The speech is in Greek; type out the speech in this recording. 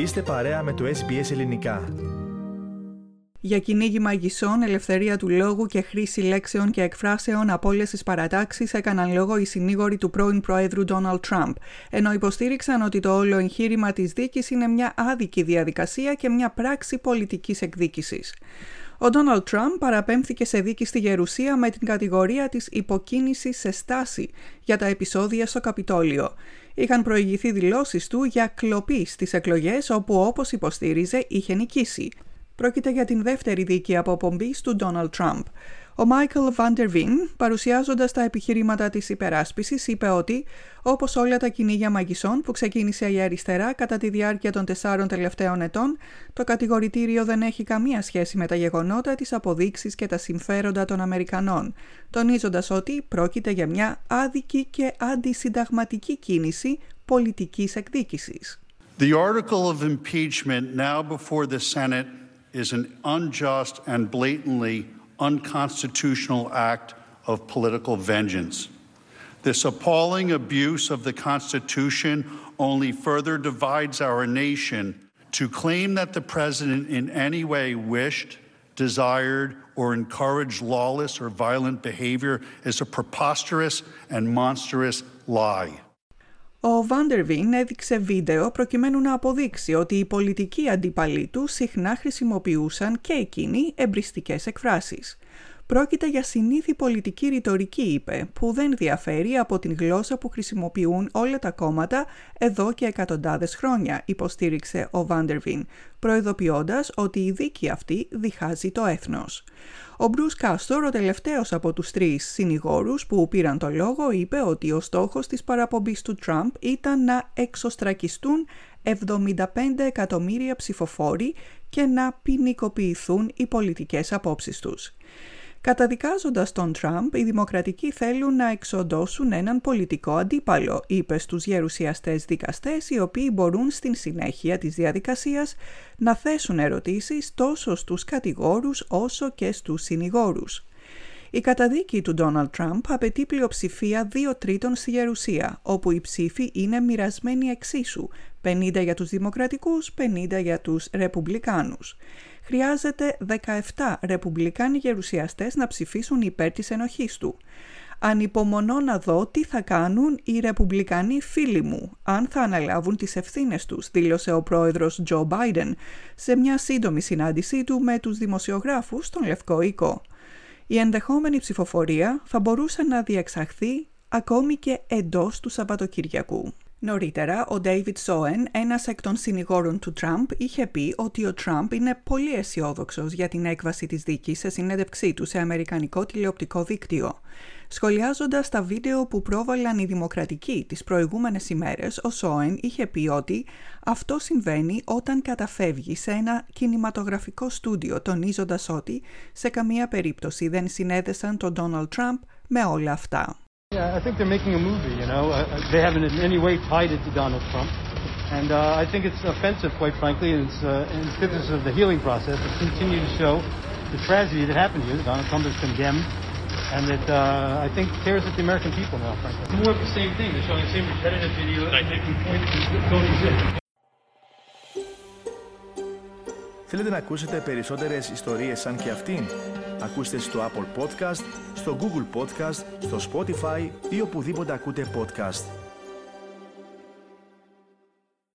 Είστε παρέα με το SBS Ελληνικά. Για κυνήγι μαγισσών, ελευθερία του λόγου και χρήση λέξεων και εκφράσεων από όλες τις παρατάξεις έκαναν λόγο οι συνήγοροι του πρώην Προέδρου Ντόναλντ Τραμπ, ενώ υποστήριξαν ότι το όλο εγχείρημα της δίκης είναι μια άδικη διαδικασία και μια πράξη πολιτικής εκδίκησης. Ο Ντόναλντ Τραμπ παραπέμφθηκε σε δίκη στη Γερουσία με την κατηγορία της υποκίνησης σε στάση για τα επεισόδια στο Καπιτόλιο. Είχαν προηγηθεί δηλώσεις του για κλοπή στις εκλογές όπου, όπως υποστήριζε, είχε νικήσει. Πρόκειται για την δεύτερη δίκη αποπομπής του Ντόναλντ Τραμπ. Ο Μάικλ Βάντερ Βιν, παρουσιάζοντας τα επιχειρήματα της υπεράσπισης, είπε ότι, όπως όλα τα κυνήγια μαγισσών που ξεκίνησε η αριστερά κατά τη διάρκεια των 4 τελευταίων ετών, το κατηγορητήριο δεν έχει καμία σχέση με τα γεγονότα, τις αποδείξεις και τα συμφέροντα των Αμερικανών, τονίζοντας ότι πρόκειται για μια άδικη και αντισυνταγματική κίνηση πολιτικής εκδίκησης. The article of impeachment now before the Senate is an unjust and blatantly unconstitutional act of political vengeance. This appalling abuse of the Constitution only further divides our nation. To claim that the president in any way wished, desired, or encouraged lawless or violent behavior is a preposterous and monstrous lie. Ο Βάντερ Βιν έδειξε βίντεο προκειμένου να αποδείξει ότι οι πολιτικοί αντίπαλοι του συχνά χρησιμοποιούσαν και εκείνοι εμπριστικές εκφράσεις. Πρόκειται για συνήθη πολιτική ρητορική, είπε, που δεν διαφέρει από την γλώσσα που χρησιμοποιούν όλα τα κόμματα εδώ και εκατοντάδες χρόνια, υποστήριξε ο Βάντερ Βιν, προειδοποιώντας ότι η δίκη αυτή διχάζει το έθνος. Ο Μπρους Κάστορ, ο τελευταίος από τους 3 συνηγόρους που πήραν το λόγο, είπε ότι ο στόχος της παραπομπής του Τραμπ ήταν να εξωστρακιστούν 75 εκατομμύρια ψηφοφόροι και να ποινικοποιηθούν οι πολιτικές απόψεις τους. Καταδικάζοντας τον Τραμπ, οι δημοκρατικοί θέλουν να εξοντώσουν έναν πολιτικό αντίπαλο, είπε στους γερουσιαστές δικαστές, οι οποίοι μπορούν στην συνέχεια της διαδικασίας να θέσουν ερωτήσεις τόσο στους κατηγόρους όσο και στους συνηγόρους. Η καταδίκη του Ντόναλντ Τραμπ απαιτεί πλειοψηφία 2/3 στη Γερουσία, όπου οι ψήφοι είναι μοιρασμένοι εξίσου, 50 για τους δημοκρατικούς, 50 για τους ρεπουμπλικάνους. Χρειάζεται 17 ρεπουμπλικάνοι γερουσιαστές να ψηφίσουν υπέρ της ενοχής του. «Ανυπομονώ να δω τι θα κάνουν οι ρεπουμπλικανοί φίλοι μου, αν θα αναλάβουν τις ευθύνες τους», δήλωσε ο πρόεδρος Τζο Μπάιντεν σε μια σύντομη συνάντησή του με τους δημοσιογράφους στον Λευκό Οίκο. Η ενδεχόμενη ψηφοφορία θα μπορούσε να διεξαχθεί ακόμη και εντός του Σαββατοκύριακου. Νωρίτερα, ο Ντέιβιτ Σόεν, ένας εκ των συνηγόρων του Τραμπ, είχε πει ότι ο Τραμπ είναι πολύ αισιόδοξος για την έκβαση της δίκης σε συνέντευξή του σε αμερικανικό τηλεοπτικό δίκτυο. Σχολιάζοντας τα βίντεο που πρόβαλαν οι δημοκρατικοί τις προηγούμενες ημέρες, ο Σόεν είχε πει ότι αυτό συμβαίνει όταν καταφεύγει σε ένα κινηματογραφικό στούντιο, τονίζοντας ότι σε καμία περίπτωση δεν συνέδεσαν τον Ντόναλντ Τραμπ με όλα αυτά. Yeah, I think they're making a movie, you know. They haven't in any way tied it to Donald Trump. And I think it's offensive, quite frankly, and it's antithesis of the healing process to continue to show the tragedy that happened here, that Donald Trump is condemned, and that I think tears at the American people now, frankly. It's more of the same thing. They're showing the same repetitive videos that don't exist. Θέλετε να ακούσετε περισσότερες ιστορίες σαν και αυτήν? Ακούστε στο Apple Podcast, στο Google Podcast, στο Spotify ή οπουδήποτε ακούτε podcast.